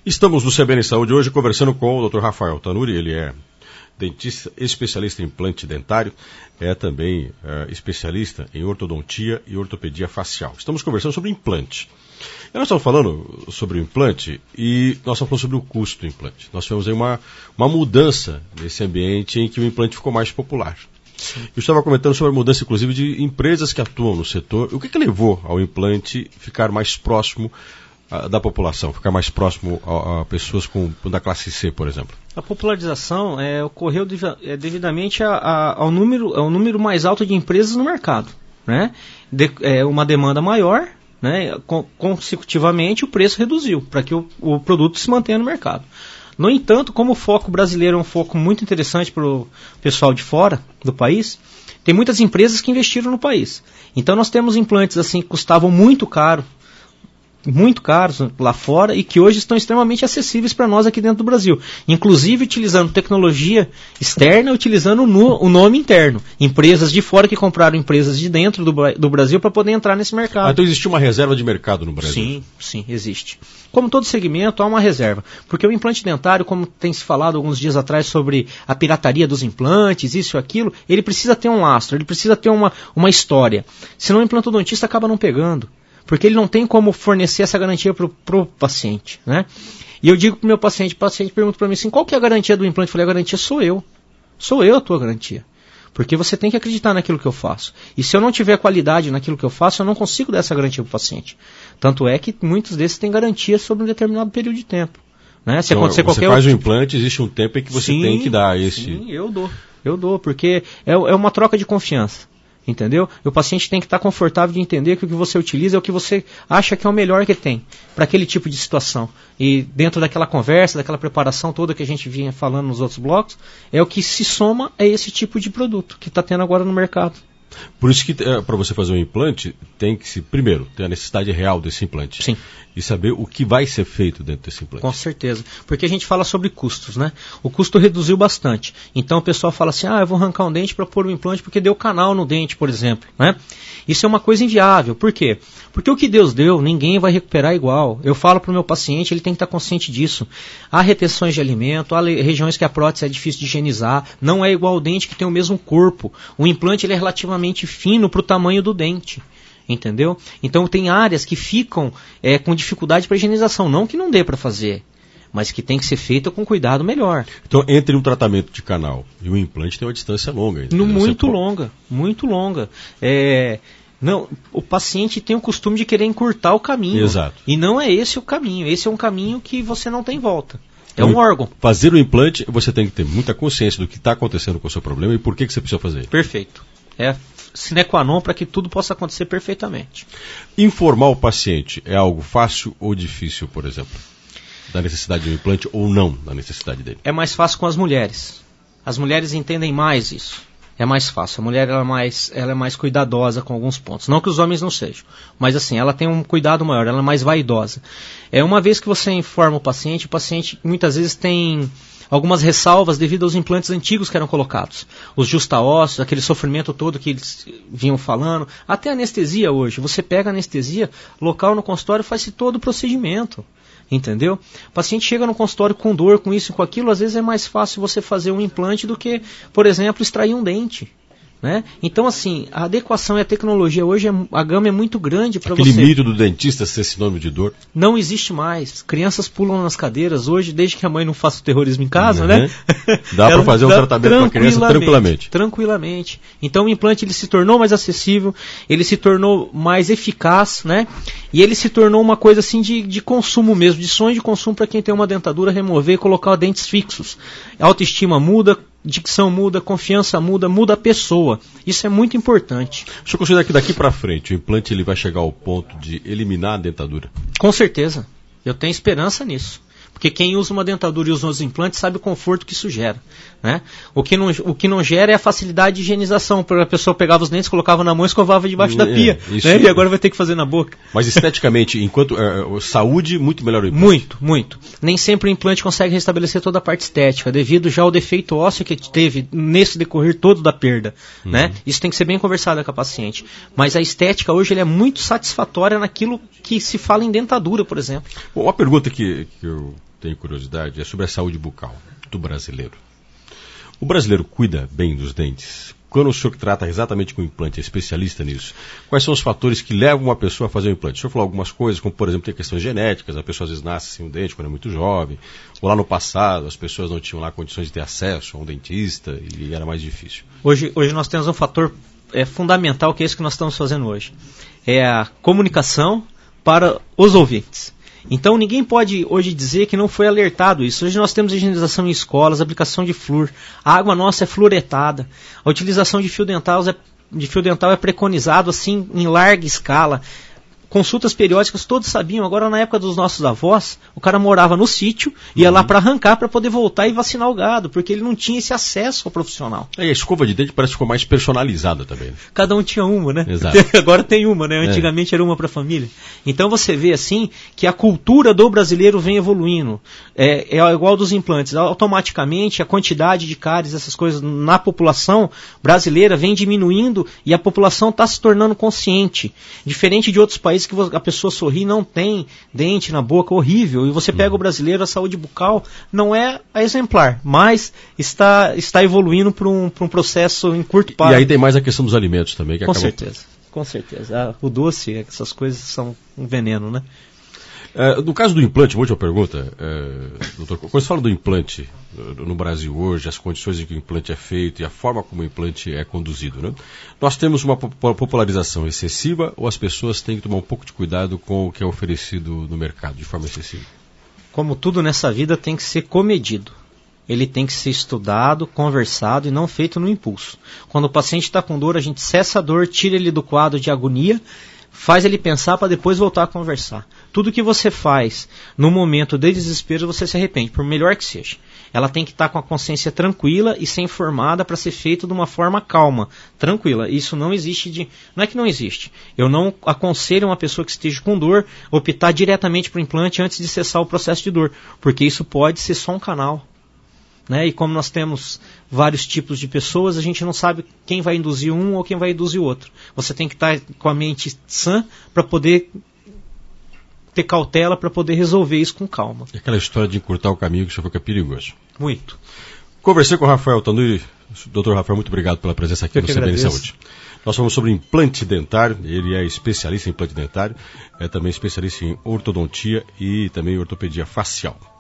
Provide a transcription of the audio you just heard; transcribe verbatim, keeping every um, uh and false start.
Estamos no C B N Saúde hoje conversando com o doutor Rafael Tanuri. Ele é dentista especialista em implante dentário, é também é, especialista em ortodontia e ortopedia facial. Estamos conversando sobre implante. E nós estamos falando sobre o implante e nós estamos falando sobre o custo do implante. Nós tivemos aí uma, uma mudança nesse ambiente em que o implante ficou mais popular. Sim. Eu estava comentando sobre a mudança, inclusive, de empresas que atuam no setor. O que, que levou ao implante ficar mais próximo da população, ficar mais próximo a, a pessoas com, da classe C, por exemplo? A popularização é, ocorreu dev, é, devidamente a, a, ao, número, ao número mais alto de empresas no mercado. Né? De, é, uma demanda maior, né? Con, consecutivamente o preço reduziu para que o, o produto se mantenha no mercado. No entanto, como o foco brasileiro é um foco muito interessante para o pessoal de fora do país, tem muitas empresas que investiram no país. Então nós temos implantes assim que custavam muito caro, muito caros lá fora e que hoje estão extremamente acessíveis para nós aqui dentro do Brasil. Inclusive utilizando tecnologia externa, utilizando o, no, o nome interno. Empresas de fora que compraram empresas de dentro do, do Brasil para poder entrar nesse mercado. Ah, então existe uma reserva de mercado no Brasil? Sim, sim, existe. Como todo segmento, há uma reserva. Porque o implante dentário, como tem se falado alguns dias atrás sobre a pirataria dos implantes, isso e aquilo, ele precisa ter um lastro, ele precisa ter uma, uma história. Senão o implantodontista acaba não pegando. Porque ele não tem como fornecer essa garantia para o paciente, né? E eu digo para o meu paciente, o paciente pergunta para mim assim, qual que é a garantia do implante? Eu falei, a garantia sou eu. Sou eu a tua garantia. Porque você tem que acreditar naquilo que eu faço. E se eu não tiver qualidade naquilo que eu faço, eu não consigo dar essa garantia para o paciente. Tanto é que muitos desses têm garantia sobre um determinado período de tempo. Né? Se então, acontecer você qualquer faz outro... o implante, existe um tempo em que você sim, tem que dar esse... Sim, eu dou. Eu dou, porque é, é uma troca de confiança. Entendeu? E o paciente tem que estar confortável de entender que o que você utiliza é o que você acha que é o melhor que tem para aquele tipo de situação. E dentro daquela conversa, daquela preparação toda que a gente vinha falando nos outros blocos, é o que se soma a esse tipo de produto que está tendo agora no mercado. Por isso que é, para você fazer um implante, tem que se, primeiro, ter a necessidade real desse implante. Sim. E saber o que vai ser feito dentro desse implante. Com certeza. Porque a gente fala sobre custos, né? O custo reduziu bastante. Então o pessoal fala assim, ah, eu vou arrancar um dente para pôr um implante porque deu canal no dente, por exemplo. Né? Isso é uma coisa inviável. Por quê? Porque o que Deus deu, ninguém vai recuperar igual. Eu falo para o meu paciente, ele tem que estar consciente disso. Há retenções de alimento, há regiões que a prótese é difícil de higienizar. Não é igual o dente que tem o mesmo corpo. O implante ele é relativamente fino para o tamanho do dente. Entendeu? Então tem áreas que ficam é, com dificuldade para higienização. Não que não dê para fazer, mas que tem que ser feita com cuidado melhor. Então entre um tratamento de canal e um implante tem uma distância longa. No, muito pode... longa, muito longa. É, não, o paciente tem o costume de querer encurtar o caminho. Exato. E não é esse o caminho. Esse é um caminho que você não tem volta. É um órgão. Fazer o implante, você tem que ter muita consciência do que está acontecendo com o seu problema e por que, que você precisa fazer. Perfeito. É sine qua non para que tudo possa acontecer perfeitamente. Informar o paciente é algo fácil ou difícil, por exemplo? Da necessidade de um implante ou não da necessidade dele? É mais fácil com as mulheres. As mulheres entendem mais isso. É mais fácil. A mulher ela é, mais, ela é mais cuidadosa com alguns pontos. Não que os homens não sejam. Mas assim, ela tem um cuidado maior, ela é mais vaidosa. É, uma vez que você informa o paciente, o paciente muitas vezes tem algumas ressalvas devido aos implantes antigos que eram colocados. Os justa-ossos, aquele sofrimento todo que eles vinham falando. Até a anestesia hoje. Você pega a anestesia local no consultório e faz-se todo o procedimento. Entendeu? O paciente chega no consultório com dor, com isso e com aquilo. Às vezes é mais fácil você fazer um implante do que, por exemplo, extrair um dente. Né? Então, assim, a adequação e a tecnologia hoje, é, a gama é muito grande para você... Aquele mito do dentista ser sinônimo de dor? Não existe mais. Crianças pulam nas cadeiras hoje, desde que a mãe não faça o terrorismo em casa, uhum. né? Dá para fazer um tratamento para a criança tranquilamente. Tranquilamente. Então o implante ele se tornou mais acessível, ele se tornou mais eficaz, né? E ele se tornou uma coisa assim de, de consumo mesmo, de sonho de consumo para quem tem uma dentadura, remover e colocar dentes fixos. A autoestima muda, dicção muda, confiança muda, muda a pessoa. Isso é muito importante. Deixa eu considerar que daqui para frente o implante ele vai chegar ao ponto de eliminar a dentadura? Com certeza. Eu tenho esperança nisso. Porque quem usa uma dentadura e usa os implantes sabe o conforto que isso gera. Né? O, que não, o que não gera é a facilidade de higienização. A pessoa pegava os dentes, colocava na mão e escovava debaixo é, da pia. Isso, né? E agora vai ter que fazer na boca. Mas esteticamente, enquanto é, saúde, muito melhor o implante? Muito, muito. Nem sempre o implante consegue restabelecer toda a parte estética, devido já ao defeito ósseo que teve nesse decorrer todo da perda. Uhum. Né? Isso tem que ser bem conversado com a paciente. Mas a estética hoje ele é muito satisfatória naquilo que se fala em dentadura, por exemplo. Bom, uma pergunta que, que eu tenho curiosidade, é sobre a saúde bucal do brasileiro. O brasileiro cuida bem dos dentes? Quando o senhor que trata exatamente com implante, é especialista nisso, quais são os fatores que levam uma pessoa a fazer um implante? O senhor falou algumas coisas, como por exemplo, tem questões genéticas, a pessoa às vezes nasce sem um dente quando é muito jovem, ou lá no passado as pessoas não tinham lá condições de ter acesso a um dentista e era mais difícil. Hoje, hoje nós temos um fator é, fundamental, que é isso que nós estamos fazendo hoje. É a comunicação para os ouvintes. Então ninguém pode hoje dizer que não foi alertado isso. Hoje nós temos higienização em escolas, aplicação de flúor, a água nossa é fluoretada, a utilização de fio dental é, de fio dental é preconizado assim em larga escala. Consultas periódicas, todos sabiam. Agora, na época dos nossos avós, o cara morava no sítio, ia uhum. lá para arrancar, para poder voltar e vacinar o gado, porque ele não tinha esse acesso ao profissional. E a escova de dente parece que ficou mais personalizada também. Cada um tinha uma, né? Exato. Agora tem uma, né? Antigamente é. era uma para a família. Então você vê assim que a cultura do brasileiro vem evoluindo. É, é igual dos implantes. Automaticamente a quantidade de cáries, essas coisas na população brasileira vem diminuindo e a população está se tornando consciente. Diferente de outros países que a pessoa sorri, não tem dente na boca, horrível, e você pega o brasileiro, a saúde bucal não é a exemplar, mas está, está evoluindo para um, para um processo em curto prazo. E aí tem mais a questão dos alimentos também. Que com acabam... certeza, com certeza. Ah, o doce, essas coisas são um veneno, né? É, no caso do implante, uma última pergunta, é, doutor, quando você fala do implante no Brasil hoje, as condições em que o implante é feito e a forma como o implante é conduzido, né? Nós temos uma popularização excessiva ou as pessoas têm que tomar um pouco de cuidado com o que é oferecido no mercado de forma excessiva? Como tudo nessa vida tem que ser comedido. Ele tem que ser estudado, conversado e não feito no impulso. Quando o paciente está com dor, a gente cessa a dor, tira ele do quadro de agonia, faz ele pensar para depois voltar a conversar. Tudo que você faz no momento de desespero, você se arrepende, por melhor que seja. Ela tem que estar com a consciência tranquila e ser informada para ser feito de uma forma calma, tranquila. Isso não existe de... Não é que não existe. Eu não aconselho uma pessoa que esteja com dor optar diretamente para o implante antes de cessar o processo de dor, porque isso pode ser só um canal. Né? E como nós temos vários tipos de pessoas, a gente não sabe quem vai induzir um ou quem vai induzir o outro. Você tem que estar com a mente sã para poder ter cautela, para poder resolver isso com calma. E aquela história de encurtar o caminho que isso fica perigoso. Muito. Conversei com o Rafael Tanuri. doutor Rafael, muito obrigado pela presença aqui Eu no que C B N agradeço. Saúde. Nós falamos sobre implante dentário, ele é especialista em implante dentário, é também especialista em ortodontia e também ortopedia facial.